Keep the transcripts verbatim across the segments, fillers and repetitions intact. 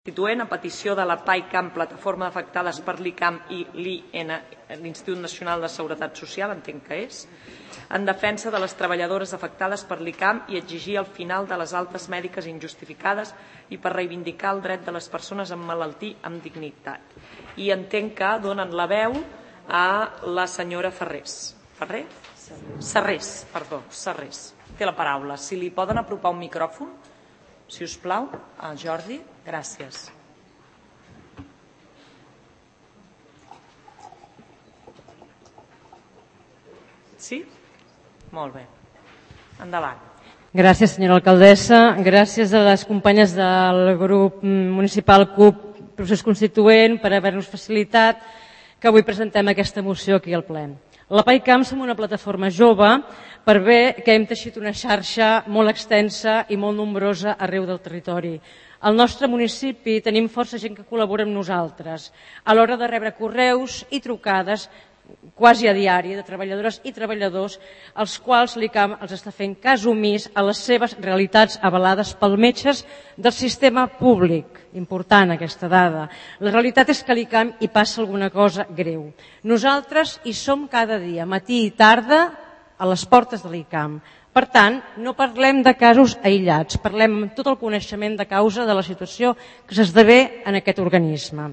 Constituent, a petició de la PAICAM, Plataforma d'Afectades per l'I C A M i l'I N, l'Institut Nacional de Seguretat Social, entenc que és, en defensa de les treballadores afectades per l'I C A M i exigir el final de les altes mèdiques injustificades i per reivindicar el dret de les persones amb malaltia amb dignitat. I entenc que donen la veu a la senyora Ferrés. Ferrer? Serrés, perdó, Serrés. Té la paraula. Si li poden apropar un micròfon, si us plau, a Jordi. Gràcies. Sí? Molt bé. Endavant. Gràcies, senyora alcaldessa. Gràcies a les companyes del grup municipal C U P Procés Constituent per haver-nos facilitat que avui presentem aquesta moció aquí al ple. La PAICAM som una plataforma jove per bé que hem teixit una xarxa molt extensa i molt nombrosa arreu del territori. Al nostre municipi tenim força gent que col·labora amb nosaltres a l'hora de rebre correus i trucades quasi a diari de treballadores i treballadors als quals l'I C A M els està fent cas omís a les seves realitats avalades pels metges del sistema públic. Important aquesta dada. La realitat és que a l'I C A M hi passa alguna cosa greu. Nosaltres hi som cada dia, matí i tarda, a les portes de l'I C A M. Per tant, no parlem de casos aïllats, parlem amb tot el coneixement de causa de la situació que s'esdevé en aquest organisme.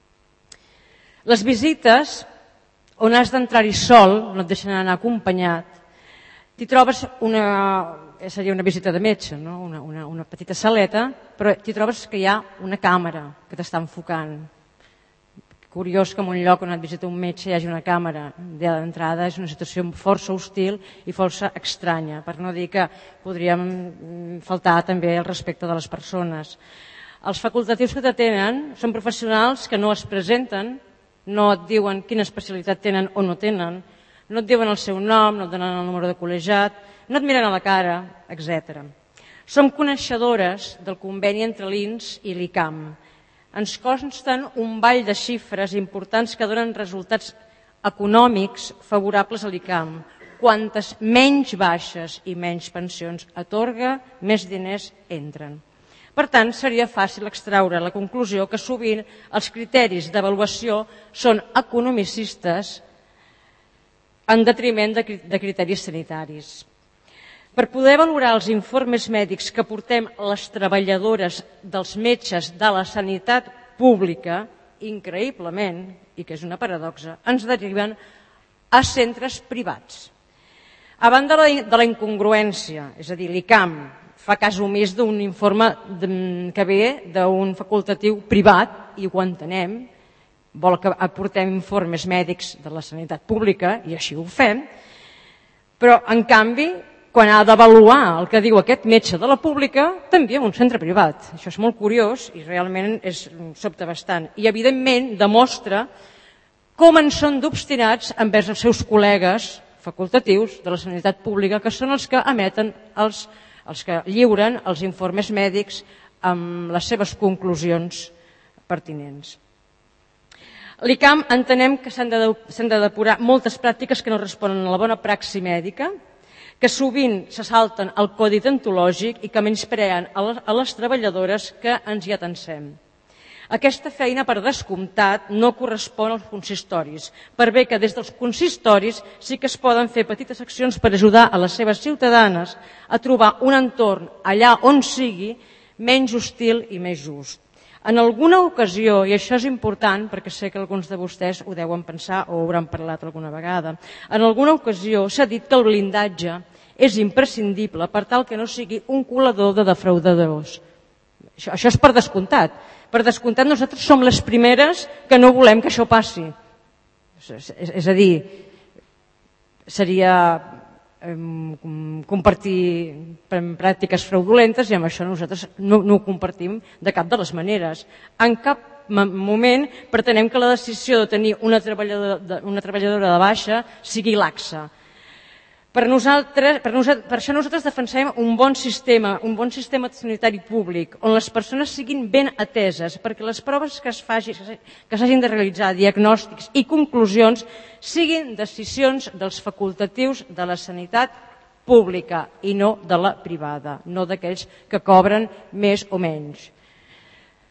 Les visites, on has d'entrar-hi sol, no et deixen anar acompanyat, t'hi trobes una, seria una visita de metge, no? una, una, una petita saleta, però t'hi trobes que hi ha una càmera que t'està enfocant. Curiós que en un lloc on et visita un metge hi hagi una càmera d'entrada, és una situació força hostil i força estranya, per no dir que podríem faltar també el respecte de les persones. Els facultatius que t'atenen són professionals que no es presenten, no et diuen quina especialitat tenen o no tenen, no et diuen el seu nom, no et donen el número de col·legiat, no et miren a la cara, etcètera. Som coneixedores del conveni entre l'I N S i l'I C A M. Ens consten un ball de xifres importants que donen resultats econòmics favorables a l'I C A M. Quantes menys baixes i menys pensions atorga, més diners entren. Per tant, seria fàcil extraure la conclusió que sovint els criteris d'avaluació són economicistes en detriment de criteris sanitaris. Per poder valorar els informes mèdics que portem les treballadores dels metges de la sanitat pública, increïblement, i que és una paradoxa, ens deriven a centres privats. A banda de la incongruència, és a dir, l'I C A M fa cas omís d'un informe que ve d'un facultatiu privat, i ho entenem, vol que aportem informes mèdics de la sanitat pública, i així ho fem, però en canvi, quan ha d'avaluar el que diu aquest metge de la pública, també en un centre privat. Això és molt curiós i realment és sobta bastant. I evidentment demostra com en són d'obstinats envers els seus col·legues facultatius de la sanitat pública, que són els que emeten, els, els que lliuren els informes mèdics amb les seves conclusions pertinents. L'I C A M entenem que s'han de, s'han de depurar moltes pràctiques que no responen a la bona praxi mèdica, que sovint se salten el codi deontològic i que menyspreen a les, a les treballadores que ens hi atensem. Aquesta feina, per descomptat, no correspon als consistoris, per bé que des dels consistoris sí que es poden fer petites accions per ajudar a les seves ciutadanes a trobar un entorn allà on sigui menys hostil i més just. En alguna ocasió, i això és important perquè sé que alguns de vostès ho deuen pensar o ho hauran parlat alguna vegada, en alguna ocasió s'ha dit que el blindatge és imprescindible per tal que no sigui un colador de defraudadors. Això, això és per descomptat. Per descomptat nosaltres som les primeres que no volem que això passi. És, és, és a dir, seria compartir pràctiques fraudulentes i amb això nosaltres no, no ho compartim de cap de les maneres. En cap moment pretenem que la decisió de tenir una treballadora, una treballadora de baixa sigui laxa. Per, nosaltres, per, nosaltres, per això nosaltres defensem un bon sistema, un bon sistema sanitari públic, on les persones siguin ben ateses, perquè les proves que es faci, que s'hagin de realitzar, diagnòstics i conclusions, siguin decisions dels facultatius de la sanitat pública i no de la privada, no d'aquells que cobren més o menys.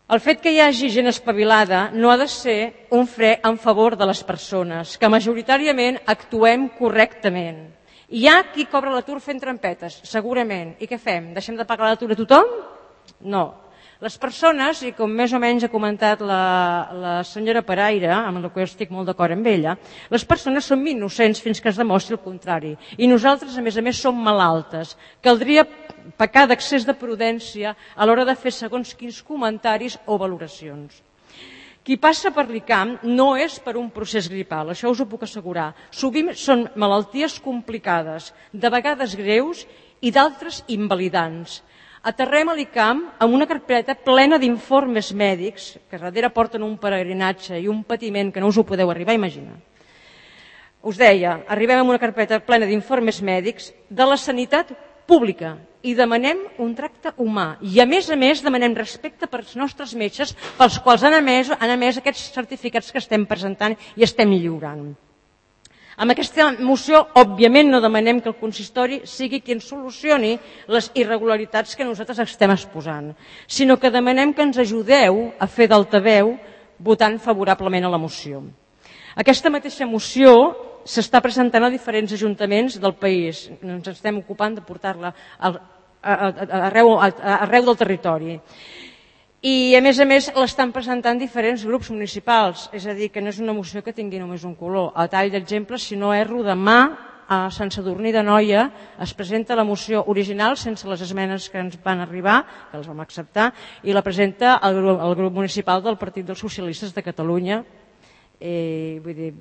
El fet que hi hagi gent espavilada no ha de ser un fre en favor de les persones, que majoritàriament actuem correctament. Hi ha qui cobra l'atur fent trampetes, segurament. I què fem? Deixem de pagar l'atur a tothom? No. Les persones, i com més o menys ha comentat la, la senyora Paraire, amb el que estic molt d'acord amb ella, les persones són innocents fins que es demostri el contrari. I nosaltres, a més a més, som malaltes. Caldria pecar d'excés de prudència a l'hora de fer segons quins comentaris o valoracions. Qui passa per l'I C A M no és per un procés gripal, això us ho puc assegurar. Sovint són malalties complicades, de vegades greus i d'altres invalidants. Aterrem a l'I C A M amb una carpeta plena d'informes mèdics, que darrere porten un peregrinatge i un patiment que no us ho podeu arribar a imaginar. Us deia, arribem amb una carpeta plena d'informes mèdics de la sanitat pública i demanem un tracte humà. I a més a més demanem respecte pels nostres metges, pels quals han emès, han emès aquests certificats que estem presentant i estem lliurant. Amb aquesta moció, òbviament, no demanem que el consistori sigui qui ens solucioni les irregularitats que nosaltres estem exposant, sinó que demanem que ens ajudeu a fer d'altaveu votant favorablement a la moció. Aquesta mateixa moció s'està presentant a diferents ajuntaments del país. Ens estem ocupant de portar-la arreu, arreu del territori. I, a més a més, l'estan presentant diferents grups municipals, és a dir, que no és una moció que tingui només un color. A tall d'exemple, si no erro, demà a Sant Sadurní d'Anoia es presenta la moció original sense les esmenes que ens van arribar, que les vam acceptar, i la presenta el grup, el grup municipal del Partit dels Socialistes de Catalunya. Eh, vull dir,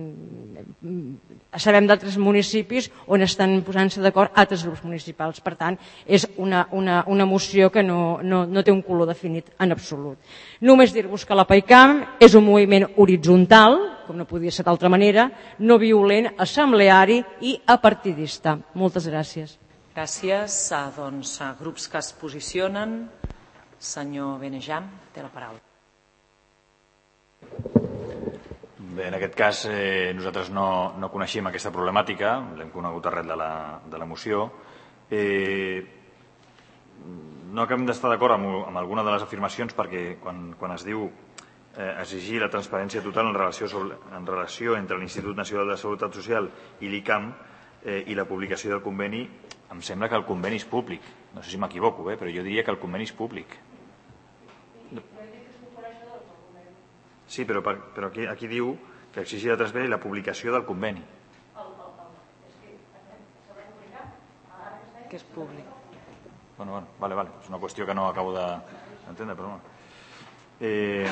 sabem d'altres municipis on estan posant-se d'acord altres grups municipals. Per tant, és una, una, una moció que no, no, no té un color definit en absolut. Només dir-vos que la PAICAM és un moviment horitzontal, com no podia ser d'altra manera, no violent, assembleari i apartidista. Moltes gràcies. Gràcies. A, doncs, a grups que es posicionen. Senyor Benejam, té la paraula. Bé, en aquest cas eh, nosaltres no, no coneixem aquesta problemàtica, l'hem conegut arrel de la, de la moció. Eh, no acabem d'estar d'acord amb, amb alguna de les afirmacions perquè quan, quan es diu eh, exigir la transparència total en relació, sobre, en relació entre l'Institut Nacional de Seguretat Social i l'I C A M eh, i la publicació del conveni, em sembla que el conveni és públic. No sé si m'equivoco, eh, però jo diria que el conveni és públic. Sí, però, però aquí, aquí diu que exigir la transparència i la publicació del conveni. Que és públic. Bueno, bueno, vale, vale. És una qüestió que no acabo d'entendre, però bueno. Eh,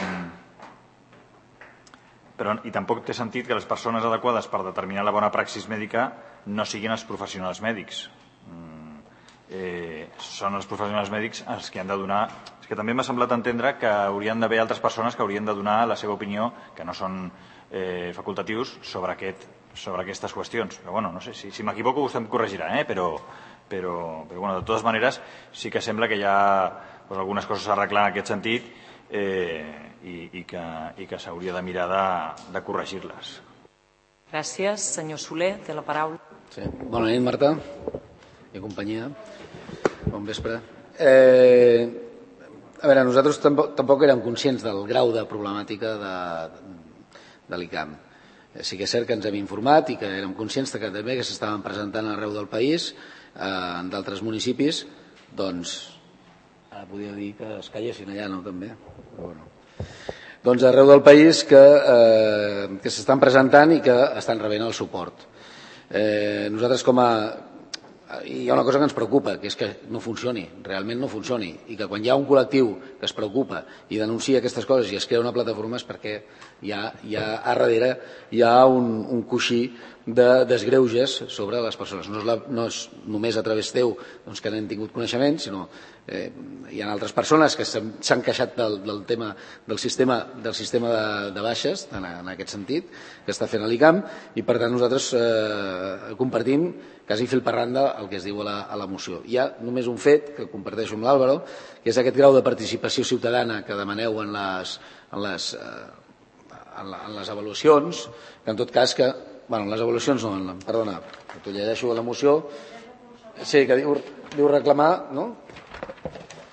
però, I tampoc té sentit que les persones adequades per determinar la bona praxis mèdica no siguin els professionals mèdics. Eh, són els professionals mèdics els que han de donar... És que també m'ha semblat entendre que haurien d'haver altres persones que haurien de donar la seva opinió, que no són eh, facultatius, sobre, aquest, sobre aquestes qüestions. Però bueno, no sé, si, si m'equivoco vostè em corregirà, eh? però, però, però bueno, de totes maneres sí que sembla que hi ha doncs, algunes coses a arreglar en aquest sentit eh, i, i que, i que s'hauria de mirar de, de corregir-les. Gràcies. Senyor Soler, té la paraula. Sí. Bona nit, Marta i companyia. Bon vespre. Eh... A veure, nosaltres tampoc, tampoc érem conscients del grau de problemàtica de, de l'I C A M. Sí que és cert que ens hem informat i que érem conscients que també que s'estaven presentant arreu del país, eh, en d'altres municipis, doncs, ara podria dir que es callessin allà, no, també? Però bueno. Doncs arreu del país que, eh, que s'estan presentant i que estan rebent el suport. Eh, nosaltres com a... Hi ha una cosa que ens preocupa, que és que no funcioni, realment no funcioni, i que quan hi ha un col·lectiu que es preocupa i denuncia aquestes coses i es crea una plataforma és perquè hi ha, hi ha a darrere hi ha un, un coixí de desgreuges sobre les persones. No és, la, no és només a través teu doncs, que n'hem tingut coneixement, sinó eh, hi ha altres persones que s'han queixat del, del tema del sistema, del sistema de, de baixes, en, en aquest sentit, que està fent l'I C A M, i per tant nosaltres eh, compartim quasi fil per randa el que es diu a la, a la moció. Hi ha només un fet que comparteixo amb l'Àlvaro, que és aquest grau de participació ciutadana que demaneu en les, en les, eh, en la, en les avaluacions, que en tot cas que, bueno, les avaluacions no, en, perdona, t'ho llegeixo a la moció, sí, que diu, diu reclamar, no?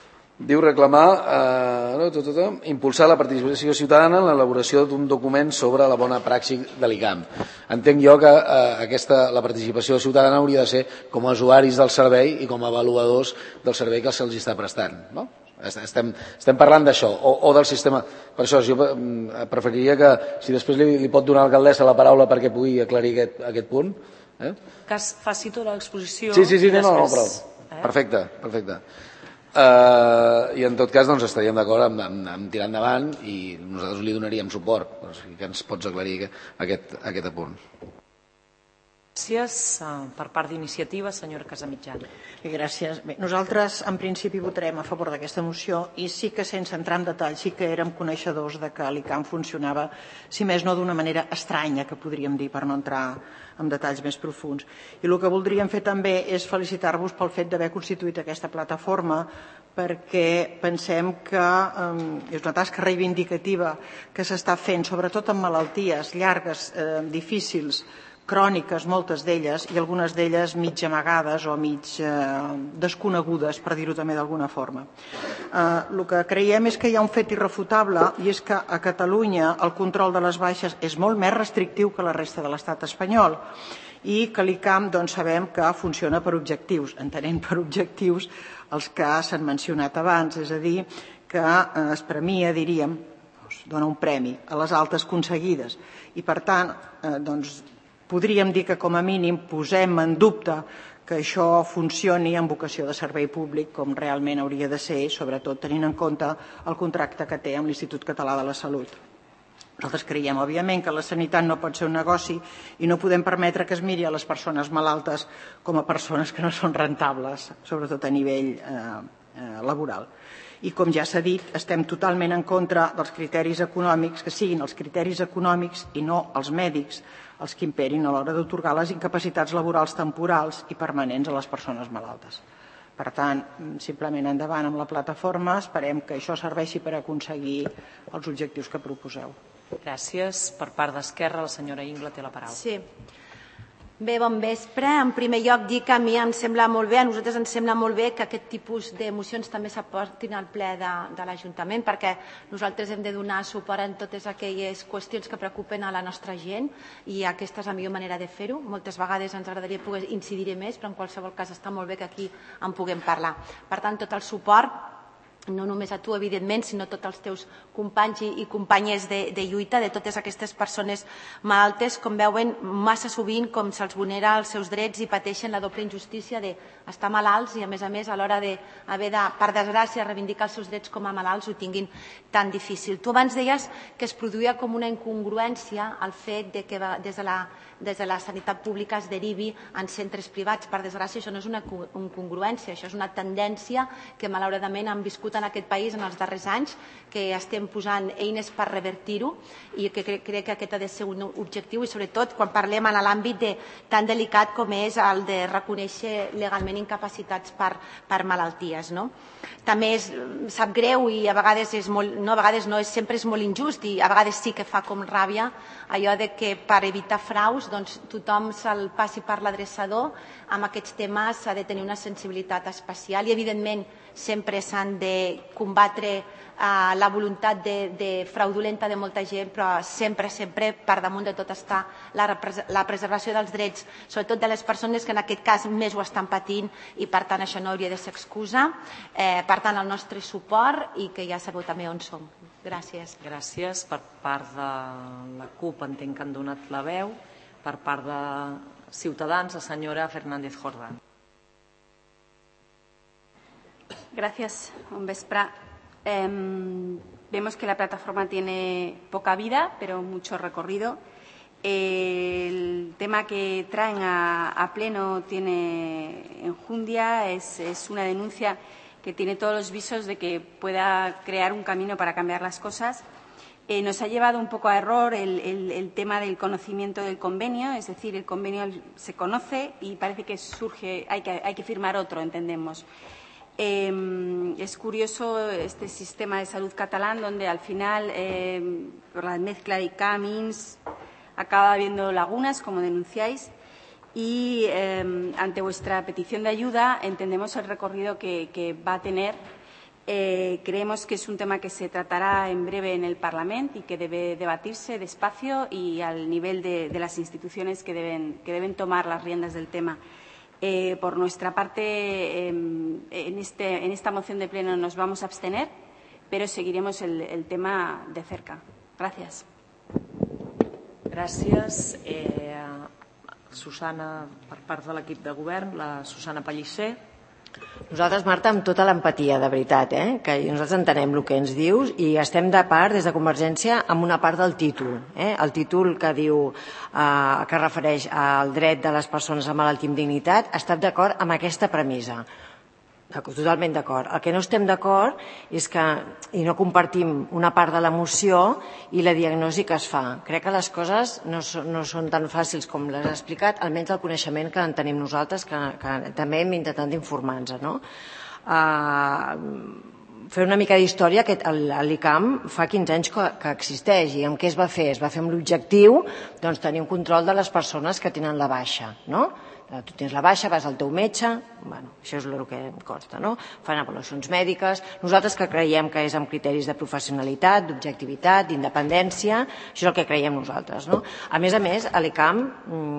Diu reclamar, eh, no, tot, tot, impulsar la participació ciutadana en l'elaboració d'un document sobre la bona praxi de l'I C A M. Entenc jo que eh, aquesta, la participació ciutadana hauria de ser com a usuaris del servei i com a avaluadors del servei que se'ls està prestant. No? Estem, estem parlant d'això, o, o del sistema. Per això jo preferiria que, si després li, li pot donar a l'alcaldessa la paraula perquè pugui aclarir aquest, aquest punt. Eh? Que faci tota l'exposició. Sí, sí, sí, i no, no, després... no, prou. Perfecte, perfecte. Uh, I en tot cas doncs, estaríem d'acord amb, amb, amb tirar endavant i nosaltres li donaríem suport. O sigui que ens pots aclarir aquest, aquest apunt. Gràcies. Per part d'Iniciativa, senyora Casamitjana. Gràcies. Bé, nosaltres en principi votarem a favor d'aquesta moció i sí que sense entrar en detall sí que érem coneixedors de que l'I C A M funcionava, si més no d'una manera estranya, que podríem dir, per no entrar en detalls més profunds. I el que voldríem fer també és felicitar-vos pel fet d'haver constituït aquesta plataforma, perquè pensem que eh, és una tasca reivindicativa que s'està fent, sobretot en malalties llargues, eh, difícils, cròniques, moltes d'elles, i algunes d'elles mig amagades o mig eh, desconegudes, per dir-ho també d'alguna forma. Eh, el que creiem és que hi ha un fet irrefutable i és que a Catalunya el control de les baixes és molt més restrictiu que la resta de l'estat espanyol i que l'I C A M doncs, sabem que funciona per objectius, entenent per objectius els que s'han mencionat abans, és a dir, que eh, es premia, diríem, doncs, dona un premi a les altes aconseguides i per tant, eh, doncs, podríem dir que com a mínim posem en dubte que això funcioni amb vocació de servei públic com realment hauria de ser, sobretot tenint en compte el contracte que té amb l'Institut Català de la Salut. Nosaltres creiem, òbviament, que la sanitat no pot ser un negoci i no podem permetre que es miri a les persones malaltes com a persones que no són rentables, sobretot a nivell eh, eh, laboral. I com ja s'ha dit, estem totalment en contra dels criteris econòmics, que siguin els criteris econòmics i no els mèdics els que imperin a l'hora d'atorgar les incapacitats laborals temporals i permanents a les persones malaltes. Per tant, simplement endavant amb la plataforma, esperem que això serveixi per aconseguir els objectius que proposeu. Gràcies. Per part d'Esquerra, la senyora Ingla té la paraula. Sí. Bé, bon vespre. En primer lloc, dir que a mi em sembla molt bé, a nosaltres ens sembla molt bé que aquest tipus de mocions també s'aportin al ple de, de l'Ajuntament, perquè nosaltres hem de donar suport en totes aquelles qüestions que preocupen a la nostra gent i aquesta és la millor manera de fer-ho. Moltes vegades ens agradaria poder incidir més, però en qualsevol cas està molt bé que aquí en puguem parlar. Per tant, tot el suport, no només a tu, evidentment, sinó a tots els teus companys i companyes de, de lluita, de totes aquestes persones malaltes, com veuen massa sovint com se'ls vulnera els seus drets i pateixen la doble injustícia d'estar malalts i, a més a més, a l'hora d'haver de, per desgràcia, reivindicar els seus drets com a malalts ho tinguin tan difícil. Tu abans deies que es produïa com una incongruència el fet de que des de la des de la sanitat pública es derivi en centres privats. Per desgràcia, això no és una incongruència, això és una tendència que malauradament han viscut en aquest país en els darrers anys, que estem posant eines per revertir-ho i que crec, crec que aquest ha de ser un objectiu i sobretot quan parlem en l'àmbit de, tan delicat com és el de reconèixer legalment incapacitats per, per malalties. No? També és, sap greu i a vegades és molt, no a vegades no, és, sempre és molt injust i a vegades sí que fa com ràbia allò de que per evitar fraus doncs, tothom se'l passi per l'adreçador. Amb aquests temes s'ha de tenir una sensibilitat especial i evidentment sempre s'han de combatre eh, la voluntat de, de fraudulenta de molta gent, però sempre, sempre per damunt de tot està la, la preservació dels drets, sobretot de les persones que en aquest cas més ho estan patint i per tant això no hauria de ser excusa. Eh, per tant el nostre suport i que ja sabeu també on som. Gràcies. Gràcies. Per part de la CUP entenc que han donat la veu. Per part de Ciutadans, la señora Fernández Jordán. Gracias, un vespre. Eh, vemos que la plataforma tiene poca vida, pero mucho recorrido. Eh, el tema que traen a, a pleno tiene enjundia, es, es una denuncia que tiene todos los visos de que pueda crear un camino para cambiar las cosas. Eh, nos ha llevado un poco a error el, el, el tema del conocimiento del convenio, es decir, el convenio se conoce y parece que surge, hay que, hay que firmar otro, entendemos. Eh, es curioso este sistema de salud catalán donde al final, eh, por la mezcla de I C A M, I N S, acaba habiendo lagunas, como denunciáis, y eh, ante vuestra petición de ayuda entendemos el recorrido que, que va a tener Eh, creemos que es un tema que se tratará en breve en el Parlamento y que debe debatirse despacio y al nivel de, de las instituciones que deben, que deben tomar las riendas del tema. Eh, por nuestra parte, eh, en, este, en esta moción de pleno nos vamos a abstener, pero seguiremos el, el tema de cerca. Gracias. Gràcies. Eh, Susana, per part de l'equip de govern, la Susana Pellicer. Nosaltres, Marta, amb tota l'empatia, de veritat, eh? que nosaltres entenem el que ens dius i estem de part, des de Convergència, amb una part del títol. Eh? El títol que diu eh, que refereix al dret de les persones amb malaltia amb dignitat, estem d'acord amb aquesta premissa. Totalment d'acord. El que no estem d'acord és que, i no compartim una part de la moció i la diagnosi que es fa. Crec que les coses no són, no són tan fàcils com les ha explicat, almenys el coneixement que en tenim nosaltres, que, que també hem intentat d'informar-nos. No? Uh, fer una mica d'història, que l'I C A M fa quinze anys que, que existeix i amb què es va fer? Es va fer amb l'objectiu doncs, tenir un control de les persones que tenen la baixa, no? Tu tens la baixa, vas al teu metge, bueno, això és el que em consta, no? Fan avaluacions mèdiques. Nosaltres que creiem que és amb criteris de professionalitat, d'objectivitat, d'independència, això és el que creiem nosaltres, no? A més a més, a l'I C A M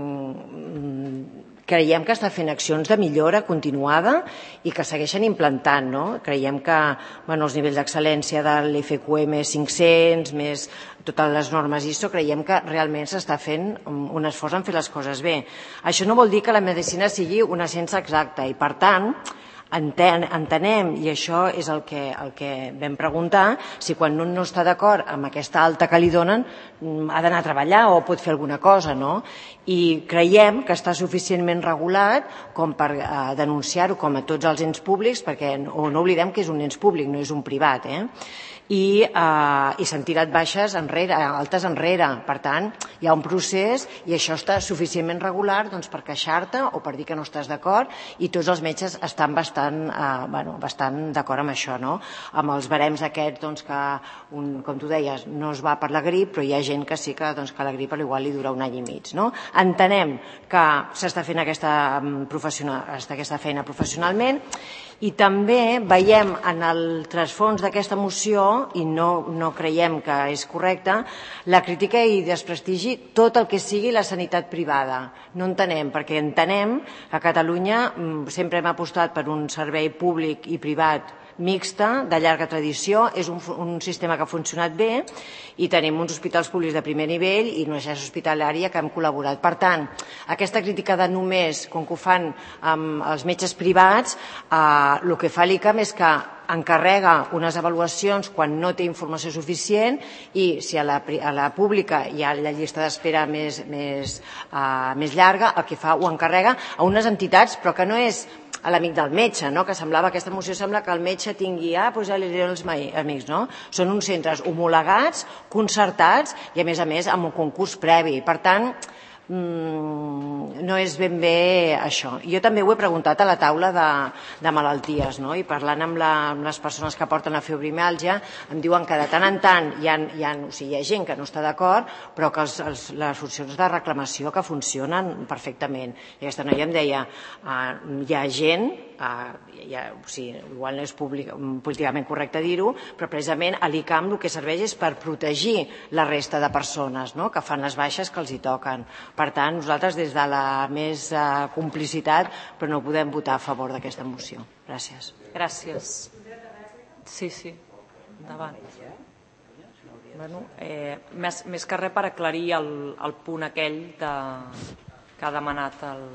mmm, creiem que està fent accions de millora continuada i que segueixen implantant, no? Creiem que bueno, els nivells d'excel·lència de l'F Q M cinc-cents, més totes les normes I S O, creiem que realment s'està fent un esforç en fer les coses bé. Això no vol dir que la medicina sigui una ciència exacta i, per tant, enten, entenem, i això és el que, el que vam preguntar, si quan un no està d'acord amb aquesta alta que li donen ha d'anar a treballar o pot fer alguna cosa, no? I creiem que està suficientment regulat com per eh, denunciar-ho com a tots els ens públics, perquè o no oblidem que és un ens públic, no és un privat, eh? I, eh, i s'han tirat baixes enrere, altes enrere. Per tant, hi ha un procés i això està suficientment regular doncs, per queixar-te o per dir que no estàs d'acord i tots els metges estan bastant, eh, bueno, bastant d'acord amb això, no? Amb els barems aquests doncs, que, un, com tu deies, no es va per la grip, però hi ha gent que sí que, doncs, que la grip igual li dura un any i mig, no? Entenem que s'està fent aquesta, aquesta feina professionalment i també veiem en el trasfons d'aquesta moció, i no, no creiem que és correcte, la crítica i desprestigi tot el que sigui la sanitat privada. No entenem, perquè entenem que a Catalunya sempre hem apostat per un servei públic i privat mixta, de llarga tradició, és un, un sistema que ha funcionat bé i tenim uns hospitals públics de primer nivell i una xarxa hospitalària que hem col·laborat. Per tant, aquesta crítica de només, com que ho fan amb els metges privats, eh, el que fa l'I C A M és que encarrega unes avaluacions quan no té informació suficient i si a la, a la pública hi ha la llista d'espera més, més, uh, més llarga, el que fa ho encarrega a unes entitats, però que no és a l'amic del metge, no? Que semblava, aquesta moció sembla que el metge tingui, ah, doncs ja li diré els amics, no? Són uns centres homologats, concertats i a més a més amb un concurs previ. Per tant, no és ben bé això. Jo també ho he preguntat a la taula de, de malalties, no? I parlant amb, la, amb les persones que porten la fibromìalgia em diuen que de tant en tant hi ha, hi ha, o sigui, hi ha gent que no està d'acord, però que els, els, les funcions de reclamació que funcionen perfectament. I aquesta noia em deia, uh, hi ha gent, uh, hi ha, o sigui, igual no és públic, políticament correcte dir-ho, però precisament a l'I C A M el que serveix és per protegir la resta de persones, no? Que fan les baixes que els hi toquen. Per tant, nosaltres des de la més eh, complicitat, però no podem votar a favor d'aquesta moció. Gràcies. Gràcies. Sí, sí. Endavant. Bueno, eh, més, més que res per aclarir el, el punt aquell de, que ha demanat el,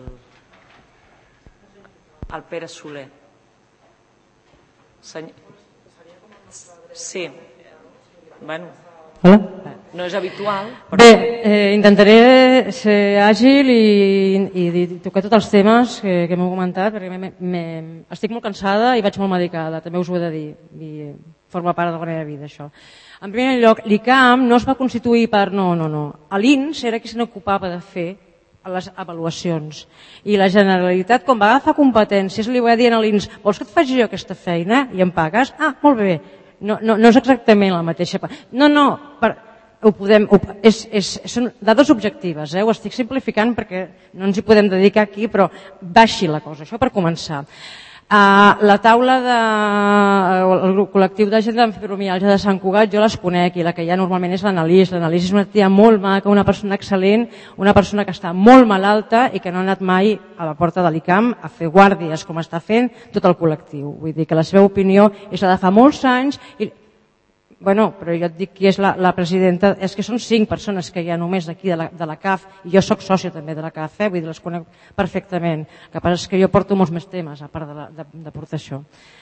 el Pere Soler. Senyor... Sí. Bueno... Hola. No és habitual. Però... Bé, eh, intentaré ser àgil i, i, i tocar tots els temes que, que m'heu comentat, perquè me, me, estic molt cansada i vaig molt medicada, també us ho he de dir, i forma part de la meva vida, això. En primer lloc, l'I C A M no es va constituir per... No, no, no. L'I N S era qui se n'ocupava de fer les avaluacions. I la Generalitat, quan va agafar competències, li va dir a l'I N S, vols que et faci jo aquesta feina i em pagues? Ah, molt bé. No, no, no és exactament la mateixa... No, no, per, ho podem, ho, és, és, són dades objectives, eh? Ho estic simplificant perquè no ens hi podem dedicar aquí, però baixi la cosa, això per començar. Uh, la taula de, el grup col·lectiu de gent amb fibromialgia de Sant Cugat jo les conec, i la que hi ha normalment és l'Analís. L'Analís és una tia molt maca, una persona excel·lent, una persona que està molt malalta i que no ha anat mai a la porta de l'I C A M a fer guàrdies com està fent tot el col·lectiu. Vull dir que la seva opinió és la de fa molts anys i bueno, però jo et dic qui és la, la presidenta, és que són cinc persones que hi ha només d'aquí de, la, de la C A F, i jo sóc sòcia també de la C A F, eh? Vull dir, les conec perfectament. El que passa és que jo porto molts més temes, a part de, la, de, de portar això.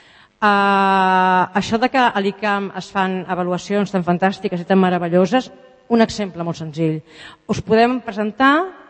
Uh, això de que a l'I C A M es fan avaluacions tan fantàstiques i tan meravelloses, un exemple molt senzill. Us podem presentar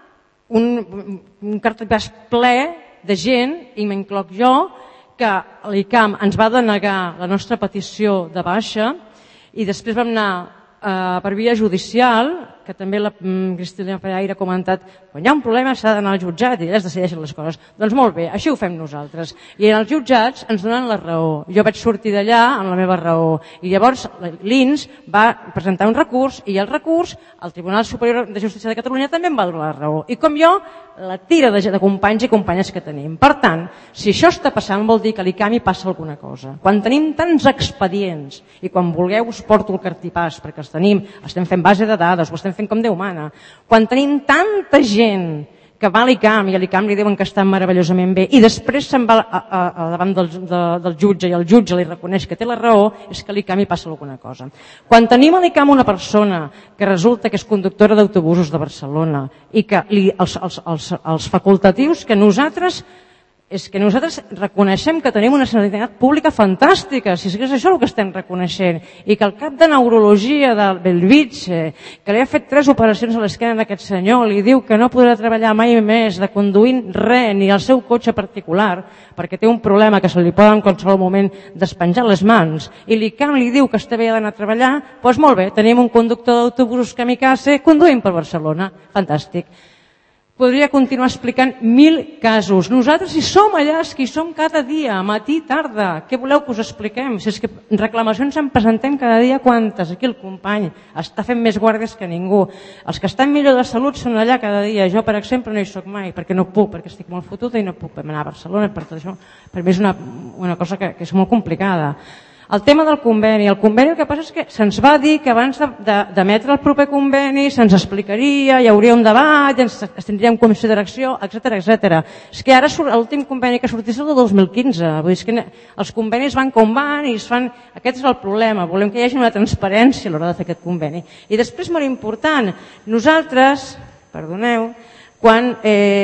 un, un cartellàs ple de gent, i m'incloc jo, que l'I C A M ens va denegar la nostra petició de baixa, i després vam anar eh, per via judicial, que també la mm, Cristina Pereira ha comentat, quan hi ha un problema s'ha d'anar al jutjat i elles decideixen les coses. Doncs molt bé, així ho fem nosaltres. I en els jutjats ens donen la raó. Jo vaig sortir d'allà amb la meva raó. I llavors l'I N S va presentar un recurs, i el recurs, el Tribunal Superior de Justícia de Catalunya també em va donar la raó. I com jo, la tira de, de companys i companyes que tenim. Per tant, si això està passant vol dir que a l'I C A M hi passa alguna cosa. Quan tenim tants expedients, i quan vulgueu us porto el cartipàs, perquè els tenim, estem fent base de dades, ho estem fent com Déu mana, quan tenim tanta gent que va a l'I C A M i a l'I C A M li diuen que està meravellosament bé i després se'n va a, a, a davant del, de, del jutge i el jutge li reconeix que té la raó, és que a l'I C A M hi passa alguna cosa. Quan tenim a l'I C A M una persona que resulta que és conductora d'autobusos de Barcelona i que li, els, els, els, els facultatius que nosaltres és que nosaltres reconeixem que tenim una sanitat pública fantàstica, si és això el que estem reconeixent, i que el cap de neurologia del Bellvitge, que li ha fet tres operacions a l'esquena d'aquest senyor, li diu que no podrà treballar mai més de conduint res, ni el seu cotxe particular, perquè té un problema que se li pot en qualsevol moment despenjar les mans, i l'I C A M li diu que està bé d'anar a treballar, doncs molt bé, tenim un conductor d'autobusos kamikaze conduint per Barcelona, fantàstic. Podria continuar explicant mil casos. Nosaltres hi som allà, és que hi som cada dia, matí, tarda. Què voleu que us expliquem? Si és que reclamacions en presentem cada dia, quantes? Aquí el company està fent més guàrdies que ningú. Els que estan millor de salut són allà cada dia. Jo, per exemple, no hi soc mai, perquè no puc, perquè estic molt fotuda i no puc anar a Barcelona. Per tot això, per mi és una, una cosa que, que és molt complicada. El tema del conveni. El conveni el que passa és que se'ns va dir que abans d'emetre el proper conveni se'ns explicaria, hi hauria un debat, ens, ens tindríem comissió de direcció, etcètera, etcètera. És que ara l'últim conveni que sortís és el del dos mil quinze. Vull dir, és que els convenis van com van i es fan... Aquest és el problema. Volem que hi hagi una transparència a l'hora de fer aquest conveni. I després, molt important, nosaltres, perdoneu, quan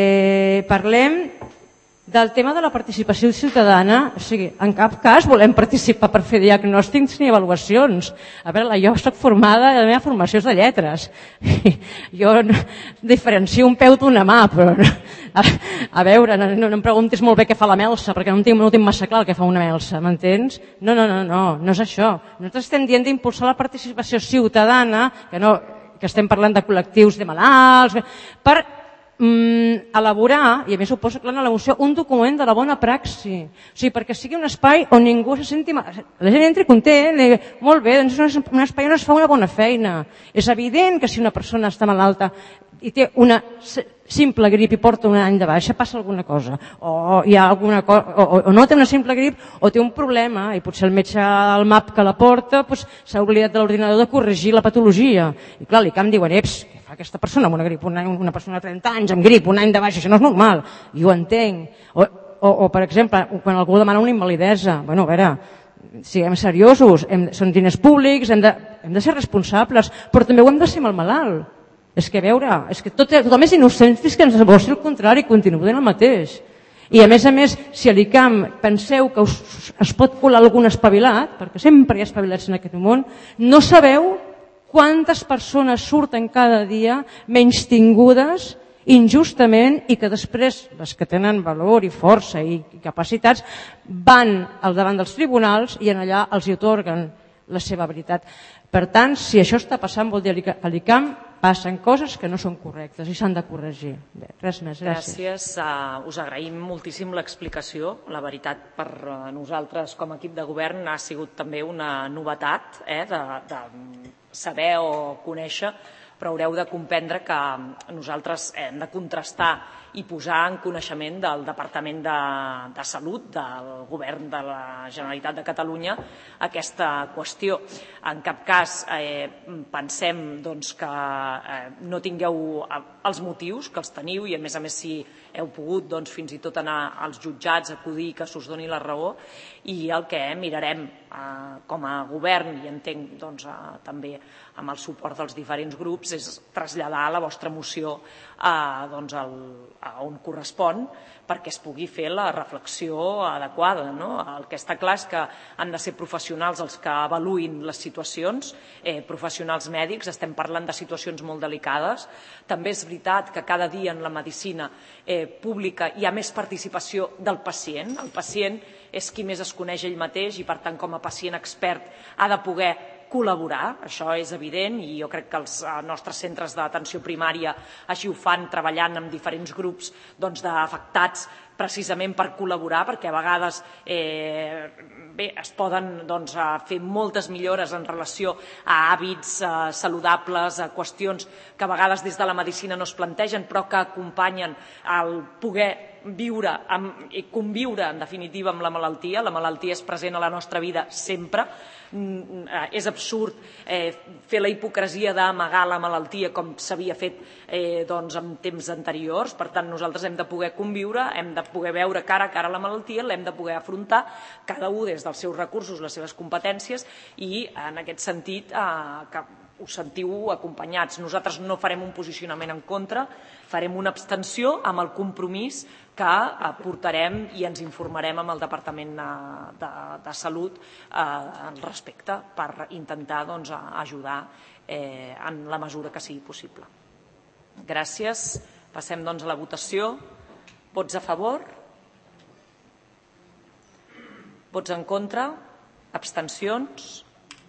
eh, parlem del tema de la participació ciutadana, o sigui, en cap cas volem participar per fer diagnòstics ni avaluacions. A veure, jo soc formada, la meva formació és de lletres. Jo no, diferencio un peu d'una mà, però a, a veure, no, no em preguntis molt bé què fa la melsa, perquè no tinc, no tinc massa clar el que fa una melsa, m'entens? No, no, no, no, no és això. Nosaltres estem dient d'impulsar la participació ciutadana, que, no, que estem parlant de col·lectius de malalts, per elaborar, i a més ho posa clar en la moció, un document de la bona praxi. O sigui, perquè sigui un espai on ningú se senti... La gent entri content, i, molt bé, doncs és un espai on es fa una bona feina. És evident que si una persona està malalta i té una simple grip i porta un any de baixa, passa alguna cosa. O, hi ha alguna cosa, o, o no té una simple grip o té un problema i potser el metge al M A P que la porta doncs, s'ha oblidat de l'ordinador de corregir la patologia. I clar, l'I C A M diuen, eps, què fa aquesta persona amb una grip? Una, una persona de trenta anys amb grip, un any de baixa, això no és normal. I ho entenc. O, o, o per exemple, quan algú demana una invalidesa, bueno, a veure, siguem seriosos, hem, són diners públics, hem de, hem de ser responsables, però també ho hem de ser amb el malalt. És que a veure, és que tot, tothom és innocent fins que ens vol ser el contrari, continuï el mateix. I a més a més, si a l'I C A M penseu que us, es pot colar algun espavilat, perquè sempre hi ha espavilats en aquest món, no sabeu quantes persones surten cada dia menystingudes injustament i que després les que tenen valor i força i capacitats van al davant dels tribunals i en allà els hi atorguen la seva veritat. Per tant, si això està passant, vol dir que a l'I C A M passen coses que no són correctes i s'han de corregir. Bé, res més, gràcies. Gràcies. Uh, us agraïm moltíssim l'explicació. La veritat, per uh, nosaltres com a equip de govern ha sigut també una novetat eh, de, de saber o conèixer però haureu de comprendre que nosaltres hem de contrastar i posar en coneixement del Departament de, de Salut, del Govern de la Generalitat de Catalunya, aquesta qüestió. En cap cas eh, pensem doncs, que eh, no tingueu els motius, que els teniu, i a més a més si heu pogut doncs, fins i tot anar als jutjats, acudir, que s'us doni la raó, i el que mirarem eh, com a govern, i entenc doncs, eh, també amb el suport dels diferents grups, és traslladar la vostra moció eh, doncs, al, a on correspon, perquè es pugui fer la reflexió adequada. No? El que està clar és que han de ser professionals els que avaluïn les situacions, eh, professionals mèdics, estem parlant de situacions molt delicades. També és veritat que cada dia en la medicina eh, pública hi ha més participació del pacient. El pacient és qui més es coneix ell mateix i, per tant, com a pacient expert ha de poder col·laborar, això és evident, i jo crec que els nostres centres d'atenció primària així ho fan, treballant amb diferents grups doncs, d'afectats precisament per col·laborar, perquè a vegades eh, bé, es poden doncs, fer moltes millores en relació a hàbits eh, saludables, a qüestions que a vegades des de la medicina no es plantegen, però que acompanyen el poder viure amb, i conviure, en definitiva, amb la malaltia. La malaltia és present a la nostra vida sempre. Mm, eh, és absurd eh, fer la hipocresia d'amagar la malaltia com s'havia fet eh, doncs, en temps anteriors. Per tant, nosaltres hem de poder conviure, hem de poder veure cara a cara la malaltia, l'hem de poder afrontar, cada un des dels seus recursos, les seves competències, i en aquest sentit eh, que us sentiu acompanyats. Nosaltres no farem un posicionament en contra, farem una abstenció amb el compromís que portarem i ens informarem amb el Departament de, de Salut eh, al respecte per intentar doncs, ajudar eh, en la mesura que sigui possible. Gràcies. Passem doncs, a la votació. Vots a favor? Vots en contra? Abstencions?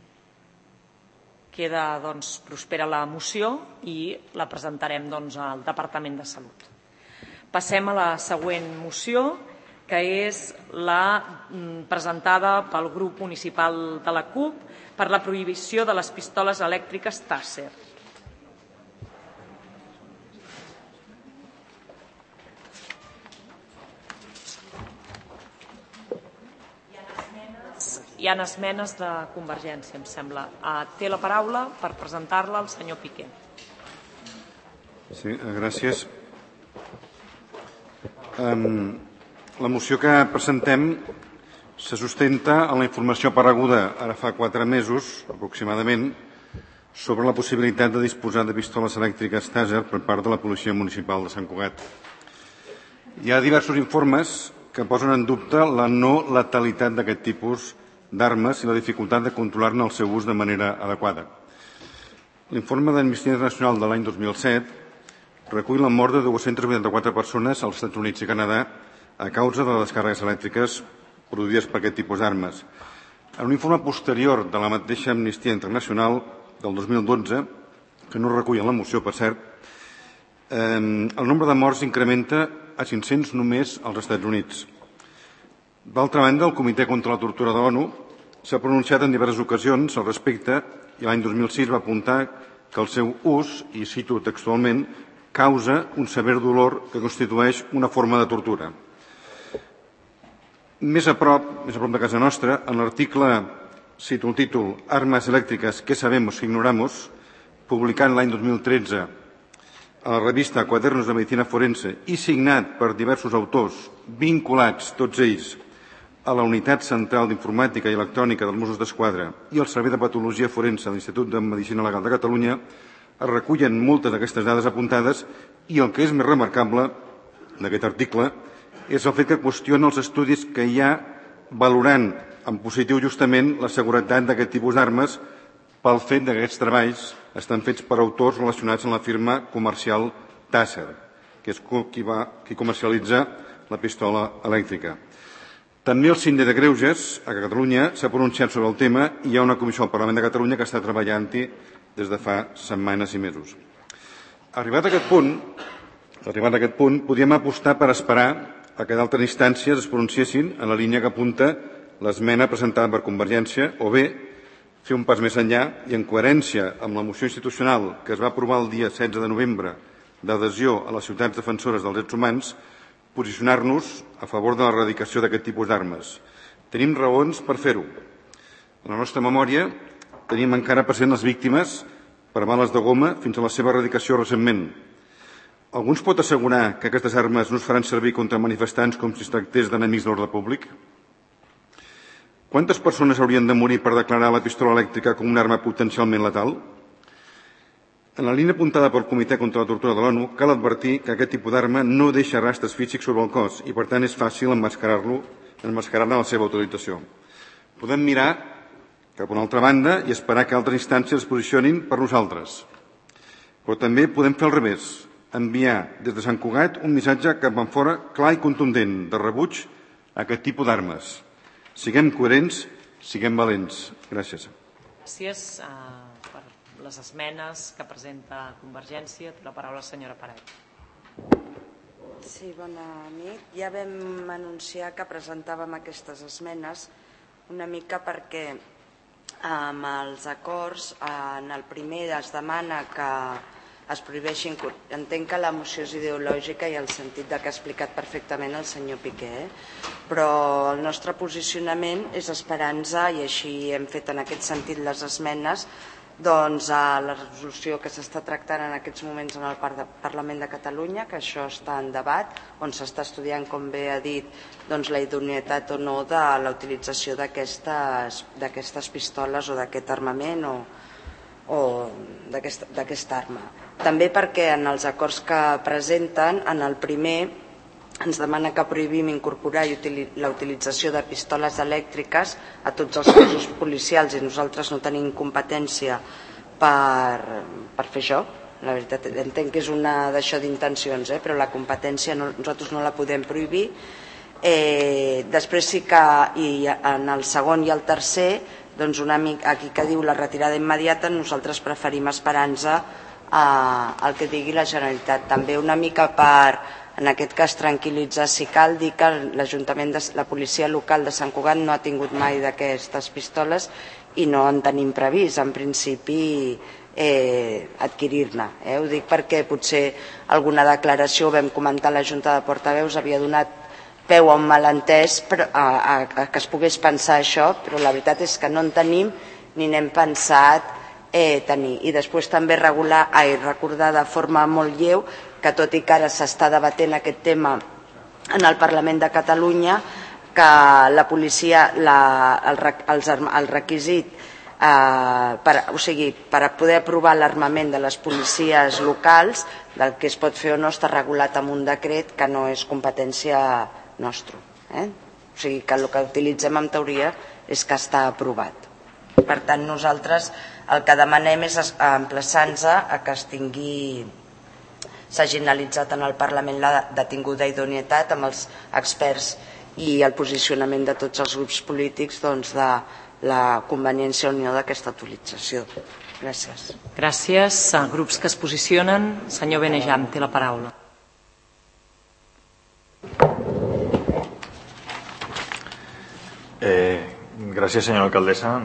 Queda, doncs, prospera la moció i la presentarem doncs, al Departament de Salut. Passem a la següent moció, que és la presentada pel grup municipal de la CUP per la prohibició de les pistoles elèctriques Taser. Hi ha esmenes de Convergència, em sembla. Té la paraula per presentar-la el senyor Piqué. Sí, gràcies. Um, la moció que presentem se sustenta en la informació apareguda ara fa quatre mesos, aproximadament, sobre la possibilitat de disposar de pistoles elèctriques Taser per part de la Policia Municipal de Sant Cugat. Hi ha diversos informes que posen en dubte la no letalitat d'aquest tipus d'armes i la dificultat de controlar-ne el seu ús de manera adequada. L'informe d'Amnistia Internacional de l'any dos mil set recull la mort de dues-centes vuitanta-quatre persones als Estats Units i Canadà a causa de les descàrregues elèctriques produïdes per aquest tipus d'armes. En un informe posterior de la mateixa Amnistia Internacional del dos mil dotze, que no recull en la moció, per cert, eh, el nombre de morts incrementa a cinc-cents només als Estats Units. D'altra banda, el Comitè contra la Tortura de l'ONU s'ha pronunciat en diverses ocasions al respecte i l'any dos mil sis va apuntar que el seu ús, i cito textualment, causa un sever dolor que constitueix una forma de tortura. Més a prop, més a prop de casa nostra, en l'article, cito el títol, Armas elèctriques, ¿qué sabemos que ignoramos?, publicat l'any dos mil tretze a la revista Quadernos de Medicina Forense i signat per diversos autors vinculats, tots ells, a la Unitat Central d'Informàtica i Electrònica dels Mossos d'Esquadra i al Servei de Patologia Forense de l'Institut de Medicina Legal de Catalunya, es recullen moltes d'aquestes dades apuntades i el que és més remarcable d'aquest article és el fet que qüestiona els estudis que hi ha valorant en positiu justament la seguretat d'aquest tipus d'armes pel fet que aquests treballs estan fets per autors relacionats amb la firma comercial Taser, que és qui, va, qui comercialitza la pistola elèctrica. També el síndic de Greuges a Catalunya s'ha pronunciat sobre el tema i hi ha una comissió al Parlament de Catalunya que està treballant-hi des de fa setmanes i mesos. Arribat a aquest punt, arribat a aquest punt, podíem apostar per esperar a que d'altres instàncies es pronunciessin en la línia que apunta l'esmena presentada per Convergència o bé fer un pas més enllà i, en coherència amb la moció institucional que es va aprovar el dia setze de novembre d'adhesió a les ciutats defensores dels drets humans, posicionar-nos a favor de l'erradicació d'aquest tipus d'armes. Tenim raons per fer-ho. En la nostra memòria tenim encara present les víctimes per bales de goma fins a la seva erradicació recentment. Algú ens pot assegurar que aquestes armes no es faran servir contra manifestants com si es tractés d'enemics de l'ordre públic? Quantes persones haurien de morir per declarar la pistola elèctrica com una arma potencialment letal? En la línia apuntada pel Comitè contra la Tortura de l'ONU, cal advertir que aquest tipus d'arma no deixa rastres físics sobre el cos i, per tant, és fàcil emmascarar-lo, emmascarar-ne la seva utilització. Podem mirar cap a una altra banda i esperar que altres instàncies es posicionin per nosaltres. Però també podem fer al revés, enviar des de Sant Cugat un missatge cap enfora clar i contundent de rebuig a aquest tipus d'armes. Siguem coherents, siguem valents. Gràcies. Gràcies per les esmenes que presenta Convergència. Té la paraula la senyora Paret. Sí, bona nit. Ja vam anunciar que presentàvem aquestes esmenes una mica perquè amb els acords, en el primer es demana que es prohibeixin... Entenc que la moció és ideològica i el sentit que ha explicat perfectament el senyor Piqué, eh? Però el nostre posicionament és esperança i així hem fet en aquest sentit les esmenes doncs, a la resolució que s'està tractant en aquests moments en el Parlament de Catalunya, que això està en debat, on s'està estudiant, com bé ha dit, doncs, la idoneïtat o no de la utilització d'aquestes pistoles o d'aquest armament o, o d'aquesta arma. També perquè en els acords que presenten, en el primer ens demana que prohibim incorporar la utilització de pistoles elèctriques a tots els cossos policials i nosaltres no tenim competència per, per fer això. La veritat, entenc que és una d'això d'intencions, eh? Però la competència no, nosaltres no la podem prohibir. Eh, després sí que i en el segon i el tercer, doncs una mica, aquí que diu la retirada immediata, nosaltres preferim esperança al que digui la Generalitat. També una mica per... En aquest cas, tranquil·litzar, si cal dir que l'Ajuntament de la policia local de Sant Cugat no ha tingut mai d'aquestes pistoles i no en tenim previst, en principi, eh, adquirir-ne. Eh? Ho dic perquè potser alguna declaració, vam comentar a la Junta de Portaveus, havia donat peu a un malentès però, a, a, a que es pogués pensar això, però la veritat és que no en tenim ni n'hem pensat eh, tenir. I després també regular, ai, recordar de forma molt lleu que tot i que ara s'està debatent aquest tema en el Parlament de Catalunya, que la policia, la, el, el, el requisit, eh, per, o sigui, per poder aprovar l'armament de les policies locals, del que es pot fer o no, està regulat amb un decret que no és competència nostra. Eh? O sigui, que el que utilitzem en teoria és que està aprovat. Per tant, nosaltres el que demanem és emplaçar-nos a que es tingui... s'hagi analitzat en el Parlament la detinguda idoneïtat amb els experts i el posicionament de tots els grups polítics doncs, de la conveniència o no d'aquesta utilització. Gràcies. Gràcies. Grups que es posicionen. Senyor Benejam, té la paraula. Eh, gracias, señora alcaldesa.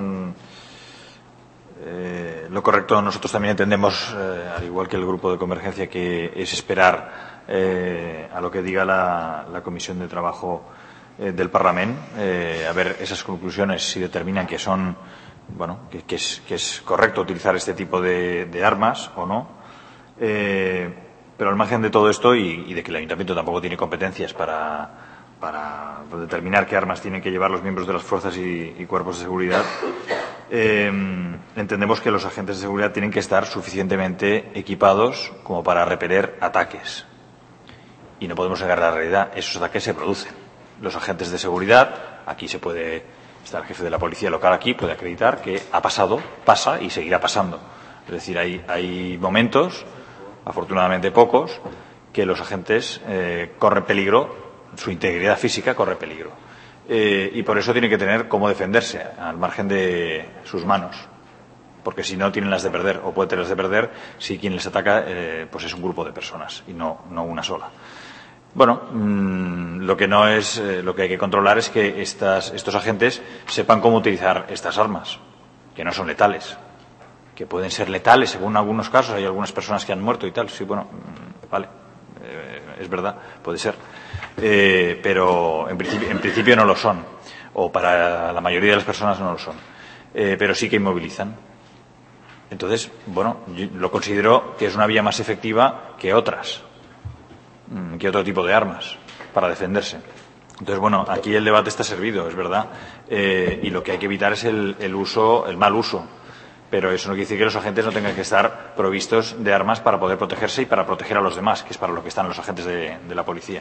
Eh, lo correcto, nosotros también entendemos, eh, al igual que el grupo de Convergencia, que es esperar eh, a lo que diga la, la Comisión de Trabajo eh, del Parlamento, eh, a ver esas conclusiones si determinan que son, bueno, que, que, es, que es correcto utilizar este tipo de, de armas o no. Eh, pero al margen de todo esto y, y de que el Ayuntamiento tampoco tiene competencias para, para determinar qué armas tienen que llevar los miembros de las fuerzas y, y cuerpos de seguridad, Eh, entendemos que los agentes de seguridad tienen que estar suficientemente equipados como para repeler ataques. Y no podemos negar la realidad, esos ataques se producen. Los agentes de seguridad, aquí se puede, está el jefe de la policía local aquí, puede acreditar que ha pasado, pasa y seguirá pasando. Es decir, hay, hay momentos, afortunadamente pocos, que los agentes eh, corren peligro, su integridad física corre peligro. Eh, y por eso tiene que tener cómo defenderse al margen de sus manos, porque si no tienen las de perder o puede tener las de perder si quien les ataca eh, pues es un grupo de personas y no, no una sola. Bueno, mmm, lo que no es eh, lo que hay que controlar es que estas, estos agentes sepan cómo utilizar estas armas, que no son letales, que pueden ser letales según algunos casos, hay algunas personas que han muerto y tal, sí, bueno, vale, eh, es verdad, puede ser, eh, pero en principio, en principio no lo son, o para la mayoría de las personas no lo son, eh, pero sí que inmovilizan. Entonces, bueno, yo lo considero que es una vía más efectiva que otras, que otro tipo de armas para defenderse. Entonces, bueno, aquí el debate está servido, es verdad, eh, y lo que hay que evitar es el, el uso, el mal uso. Pero eso no quiere decir que los agentes no tengan que estar provistos de armas para poder protegerse y para proteger a los demás, que es para lo que están los agentes de, de la policía.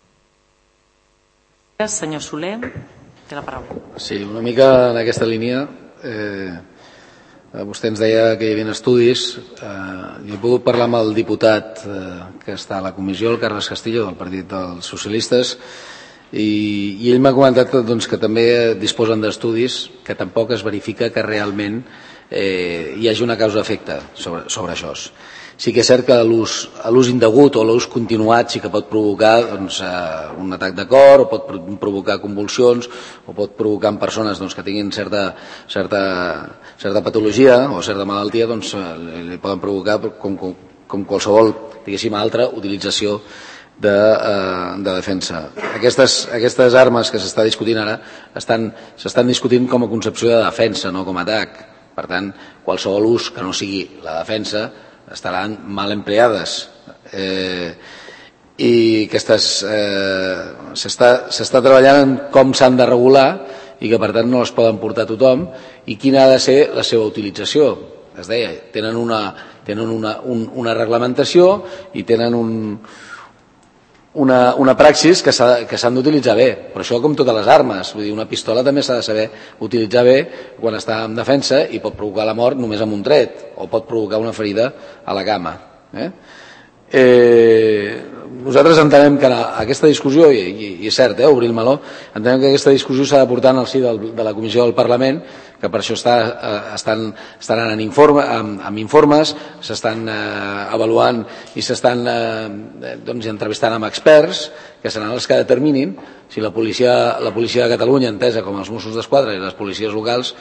Senyor Soler, té la paraula. Sí, una mica en aquesta línia. Eh, vostè ens deia que hi havia estudis. Eh, jo he pogut parlar amb el diputat eh, que està a la comissió, el Carles Castillo, del Partit dels Socialistes, i, i ell m'ha comentat que, doncs, que també disposen d'estudis que tampoc es verifica que realment eh, hi hagi una causa-efecte sobre, sobre això. Sí que és cert que l'ús indegut o l'ús continuat sí que pot provocar doncs, eh, un atac de cor, o pot provocar convulsions, o pot provocar en persones doncs, que tinguin certa, certa, certa patologia o certa malaltia, doncs, eh, li poden provocar com, com, com qualsevol, diguéssim, altra utilització de, eh, de defensa. Aquestes, aquestes armes que s'està discutint ara s'estan discutint com a concepció de defensa, no com a atac. Per tant, qualsevol ús que no sigui la defensa estaran mal empleades. Eh, I aquestes eh, s'està treballant en com s'han de regular i que per tant no les poden portar a tothom i quina ha de ser la seva utilització. Es deia, tenen una, tenen una, un, una reglamentació i tenen un una, una praxis que s'han d'utilitzar bé, però això com totes les armes, vull dir, una pistola també s'ha de saber utilitzar bé quan està en defensa i pot provocar la mort només amb un tret o pot provocar una ferida a la cama. Eh? Eh, nosaltres entenem que aquesta discussió, i, i, i és cert, eh, obrir el meló, entenem que aquesta discussió s'ha de portar en el si del, de la Comissió del Parlament, que per això està, eh, estan, estan en informe, amb, amb informes, s'estan eh, avaluant i s'estan eh, doncs, entrevistant amb experts, que seran els que determinin si la policia, la policia de Catalunya, entesa com els Mossos d'Esquadra i les policies locals,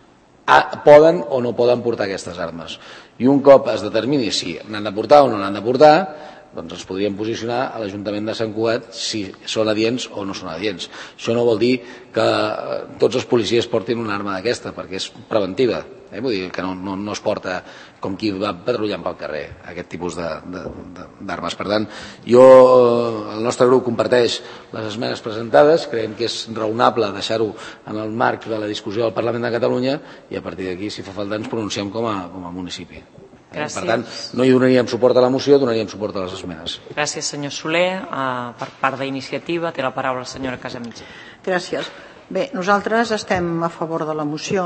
a, poden o no poden portar aquestes armes. I un cop es determini si n'han de portar o no n'han de portar, doncs ens podríem posicionar a l'Ajuntament de Sant Cugat si són adients o no són adients. Això no vol dir que tots els policies portin una arma d'aquesta, perquè és preventiva. Eh? Vull dir que no, no, no es porta com qui va patrullant pel carrer, aquest tipus d'armes. Per tant, jo, el nostre grup comparteix les esmenes presentades, creiem que és raonable deixar-ho en el marc de la discussió del Parlament de Catalunya i a partir d'aquí, si fa falta, ens pronunciem com a, com a municipi. Gràcies. Per tant, no hi donaríem suport a la moció, donaríem suport a les esmenes. Gràcies, senyor Soler. Uh, per part d'iniciativa, té la paraula la senyora Casamitja. Gràcies. Bé, nosaltres estem a favor de la moció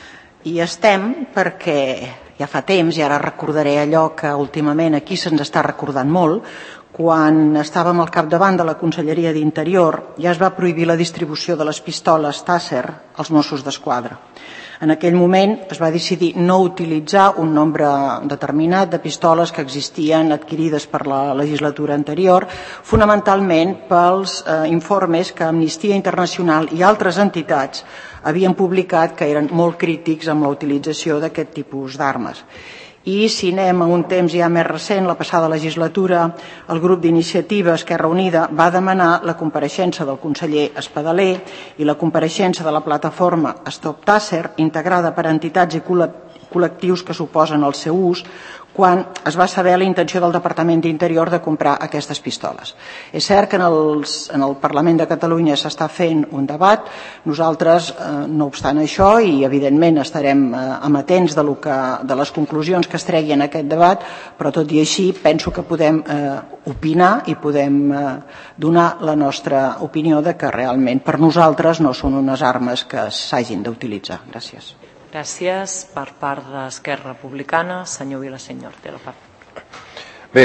i estem perquè ja fa temps, i ara recordaré allò que últimament aquí se'ns està recordant molt, quan estàvem al capdavant de la Conselleria d'Interior ja es va prohibir la distribució de les pistoles Taser als Mossos d'Esquadra. En aquell moment es va decidir no utilitzar un nombre determinat de pistoles que existien adquirides per la legislatura anterior, fonamentalment pels eh, informes que Amnistia Internacional i altres entitats havien publicat que eren molt crítics amb la utilització d'aquest tipus d'armes. I si anem a un temps ja més recent, la passada legislatura, el grup d'iniciativa Esquerra Unida va demanar la compareixença del conseller Espadaler i la compareixença de la plataforma Stop Taser, integrada per entitats i col·lectius que suposen el seu ús, quan es va saber la intenció del Departament d'Interior de comprar aquestes pistoles. És cert que en, els, en el Parlament de Catalunya s'està fent un debat. Nosaltres, eh, no obstant això, i evidentment estarem eh, amatents de, lo que, de les conclusions que es treguin en aquest debat, però tot i així penso que podem eh, opinar i podem eh, donar la nostra opinió de que realment per nosaltres no són unes armes que s'hagin d'utilitzar. Gràcies. Gràcies. Per part d'Esquerra Republicana, senyor Vilasenyor, té la paraula. Bé,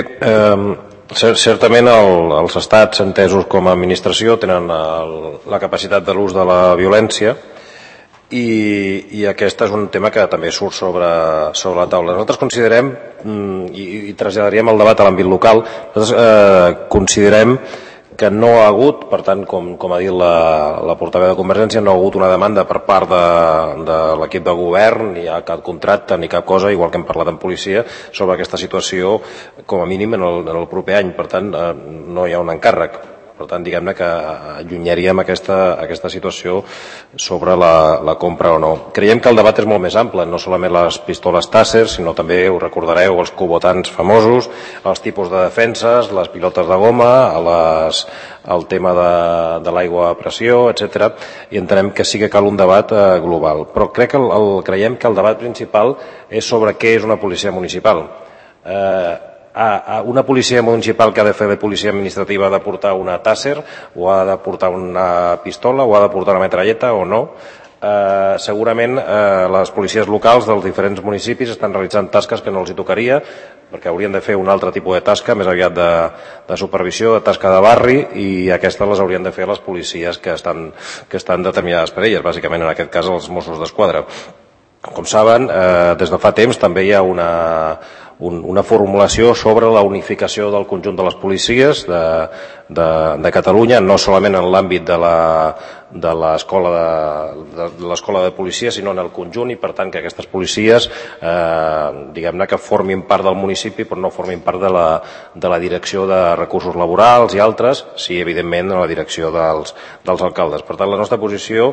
eh, certament el, els estats entesos com a administració tenen el, la capacitat de l'ús de la violència i, i aquest és un tema que també surt sobre, sobre la taula. Nosaltres considerem, i, i traslladaríem el debat a l'àmbit local, nosaltres eh, considerem que no ha hagut, per tant, com, com ha dit la, la portaveu de Convergència, no ha hagut una demanda per part de, de l'equip de govern, ni ha cap contracte ni cap cosa, igual que hem parlat amb policia, sobre aquesta situació, com a mínim en el, en el proper any. Per tant, eh, no hi ha un encàrrec. Per tant, diguem-ne que allunyaríem aquesta, aquesta situació sobre la, la compra o no. Creiem que el debat és molt més ample, no solament les pistoles Taser, sinó també, ho recordareu, els cubotans famosos, els tipus de defenses, les pilotes de goma, les, el tema de, de l'aigua a pressió, etcètera. I entenem que sí que cal un debat eh, global. Però crec que el, el, creiem que el debat principal és sobre què és una policia municipal. Eh, a una policia municipal que ha de fer de policia administrativa ha de portar una Taser o ha de portar una pistola o ha de portar una metralleta o no. Eh, segurament eh, les policies locals dels diferents municipis estan realitzant tasques que no els hi tocaria, perquè haurien de fer un altre tipus de tasca, més aviat de, de supervisió, de tasca de barri, i aquestes les haurien de fer les policies que estan, que estan determinades per elles, bàsicament en aquest cas els Mossos d'Esquadra. Com saben, eh, des de fa temps també hi ha una una formulació sobre la unificació del conjunt de les policies de, de, de Catalunya, no solament en l'àmbit de la de l'escola de, de l'escola de policia, sinó en el conjunt, i per tant que aquestes policies eh, diguem-ne que formin part del municipi però no formin part de la, de la direcció de recursos laborals i altres, sí, evidentment, en la direcció dels, dels alcaldes. Per tant, la nostra posició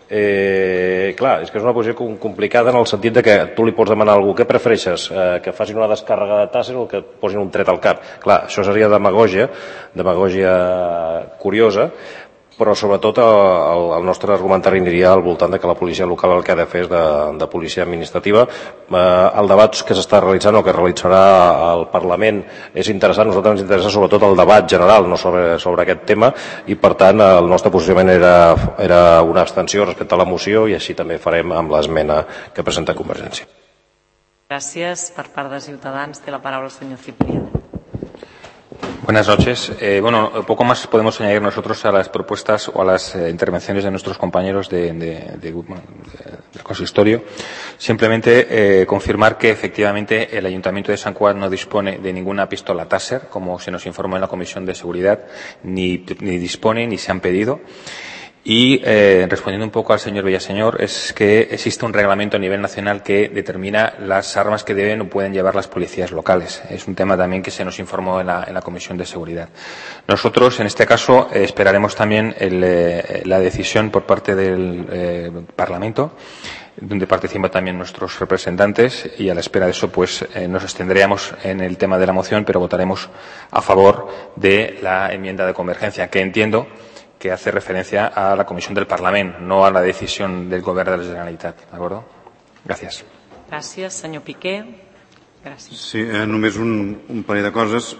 Eh, clar, és que és una posició complicada en el sentit de que tu li pots demanar a algú què prefereixes, eh, que facin una descàrrega de Taser o que et posin un tret al cap. Clar, això seria demagògia, demagògia curiosa, però sobretot el, el nostre argumentari aniria al voltant de que la policia local el que ha de fer és de, de policia administrativa. Eh, el debat que s'està realitzant o que realitzarà el Parlament és interessant, a nosaltres ens interessa sobretot el debat general, no sobre, sobre aquest tema, i per tant el nostre posicionament era, era una abstenció respecte a la moció, i així també farem amb l'esmena que presenta Convergència. Gràcies. Per part de Ciutadans té la paraula el senyor Cipriano. Buenas noches. Eh, bueno, poco más podemos añadir nosotros a las propuestas o a las eh, intervenciones de nuestros compañeros de, de, de, bueno, de, del consistorio. Simplemente eh, confirmar que efectivamente el Ayuntamiento de Sant Cugat no dispone de ninguna pistola Taser, como se nos informó en la Comisión de Seguridad, ni, ni dispone ni se han pedido. Y eh, respondiendo un poco al señor Villaseñor, es que existe un reglamento a nivel nacional que determina las armas que deben o pueden llevar las policías locales. Es un tema también que se nos informó en la, en la Comisión de Seguridad. Nosotros, en este caso, eh, esperaremos también el, eh, la decisión por parte del eh, Parlamento, donde participan también nuestros representantes, y a la espera de eso pues eh, nos extenderíamos en el tema de la moción, pero votaremos a favor de la enmienda de convergencia, que entiendo que hace referencia a la Comisión del Parlament, no a la decisión del Govern de la Generalitat. D'acord? Gràcies. Gràcies. Senyor Piqué. Gràcies. Sí, eh, només un, un parell de coses.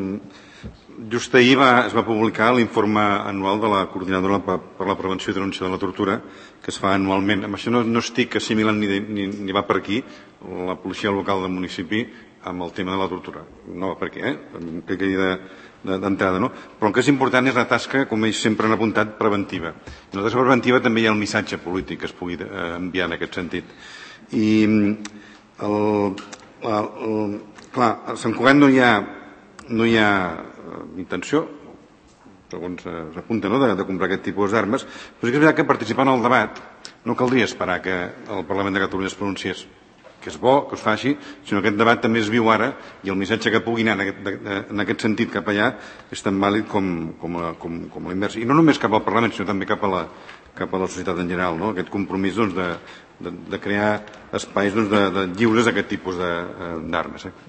Just ahir va, es va publicar l'informe anual de la Coordinadora per la Prevenció i Denúncia de la Tortura, que es fa anualment. Amb això no, no estic assimilant ni, ni, ni va per aquí la policia local del municipi amb el tema de la tortura. No va per aquí, eh? Crec que hi ha de d'entrada, no? Però el que és important és la tasca, com ells sempre han apuntat, preventiva. I la tasca preventiva també hi ha el missatge polític que es pugui enviar en aquest sentit. I el, el, el, clar, a Sant Cugat no hi ha, no hi ha intenció, segons s'apunta, no?, de, de comprar aquest tipus d'armes, però és que és veritat que participant en el debat no caldria esperar que el Parlament de Catalunya es pronunciés, que és bo que es faci, sinó que aquest debat també es viu ara, i el missatge que pugui anar en aquest, en aquest sentit cap allà és tan vàlid com, com, com, com l'invers. I no només cap al Parlament, sinó també cap a la, cap a la societat en general, no? Aquest compromís doncs, de, de, de crear espais doncs, de, de lliures d'aquest tipus d'armes. Eh?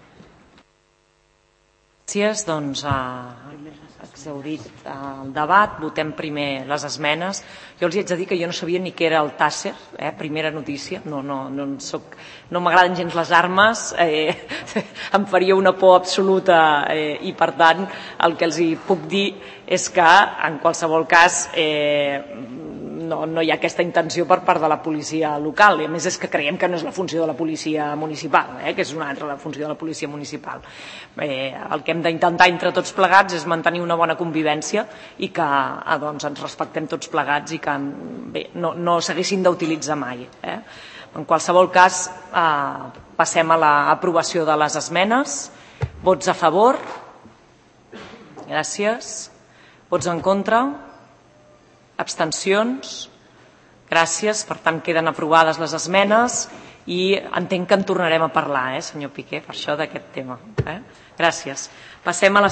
Gràcies. Doncs ha exhaurit el debat. Votem primer les esmenes. Jo els hi haig de dir que jo no sabia ni què era el Taser, eh? Primera notícia. No, no, no, soc, no m'agraden gens les armes, eh? Em faria una por absoluta, eh? I per tant el que els hi puc dir és que en qualsevol cas eh, no, no hi ha aquesta intenció per part de la policia local, i a més és que creiem que no és la funció de la policia municipal, eh? Que és una altra la funció de la policia municipal. Eh, el que hem d'intentar entre tots plegats és mantenir una bona convivència i que eh, doncs ens respectem tots plegats i que bé, no, no s'haguessin d'utilitzar mai. Eh? En qualsevol cas, eh, passem a l'aprovació de les esmenes. Vots a favor? Gràcies. Vots en contra? Abstencions? Gràcies. Per tant, queden aprovades les esmenes i entenc que en tornarem a parlar, eh, senyor Piqué, per això d'aquest tema. Eh? Gràcies. Passem a la